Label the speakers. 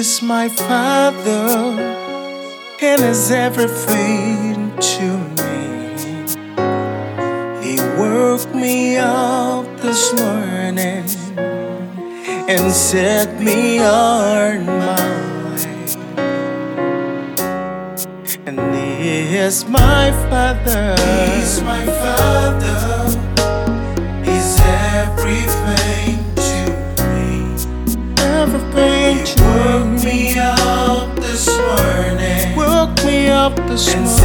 Speaker 1: is my Father and is everything to me. He woke me up this morning and set me on my way. And He is my Father.
Speaker 2: He's my Father. He's everything to me.
Speaker 1: Everything
Speaker 2: He
Speaker 1: to
Speaker 2: woke
Speaker 1: me.
Speaker 2: me up this morning
Speaker 1: Woke me up this
Speaker 2: and
Speaker 1: morning